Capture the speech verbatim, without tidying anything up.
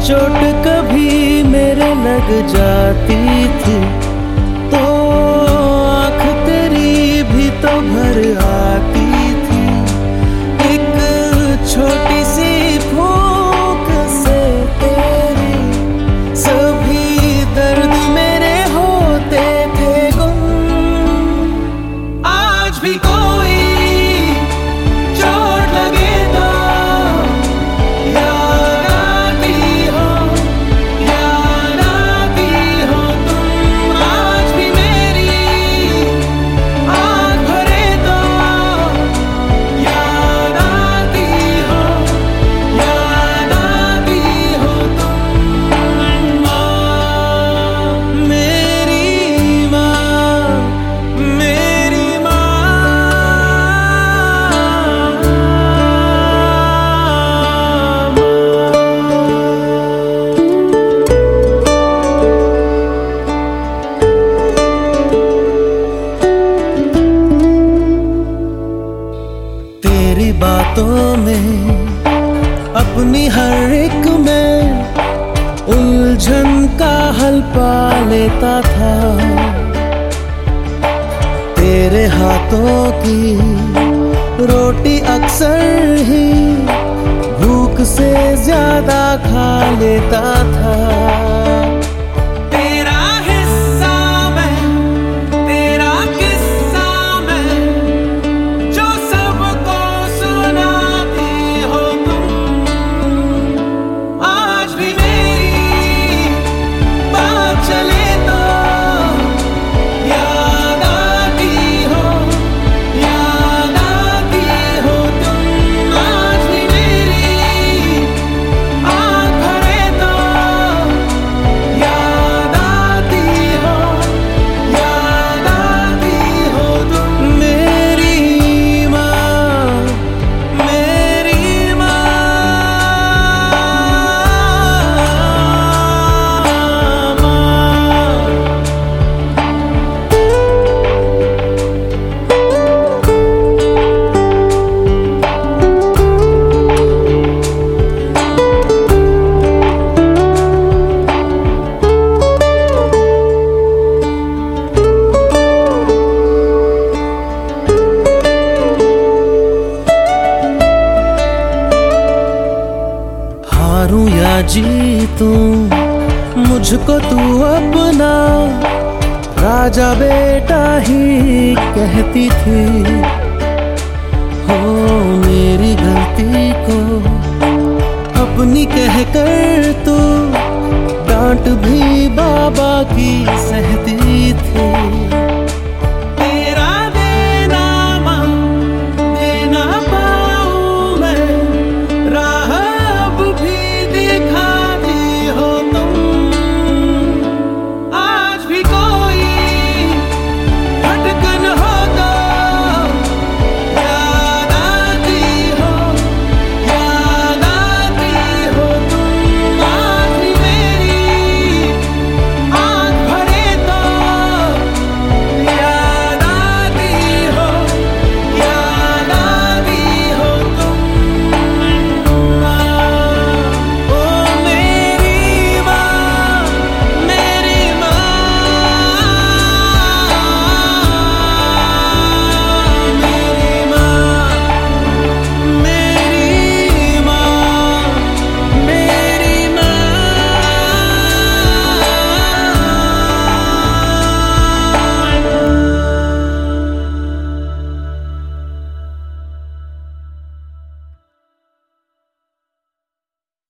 चोट कभी मेरे लग जाती थी तो आँख तेरी भी तो भर आती थी। एक छोटी सी फूंक से तेरी सभी दर्द मेरे होते थे गुम। आज भी कोई चोट लगे तो याद आती हो, याद आती हो तुम। आज भी मेरी आँख भरे तो याद आती हो, याद आती हो तुम। माँ मेरी माँ, मेरी माँ। तेरी बातों में अपनी हर एक में उलझन का हल पा लेता था। तेरे हाथों की रोटी अक्सर ही भूख से ज्यादा खा लेता था। तेरा हिस्सा मैं, तेरा किस्सा मैं, जो सबको सुनाती हो तुम। आज भी मेरी बात चले तो याद आती हो, याद आती हो तुम। आज भी मेरी आँख भरे तो याद आती हो, याद आती हो तुम। मेरी माँ, मेरी माँ। हारूं या जीतूं मुझको तू अपना राजा बेटा ही कहती थी। हो मेरी गलती को अपनी कहकर तू डांट भी बाबा की सहती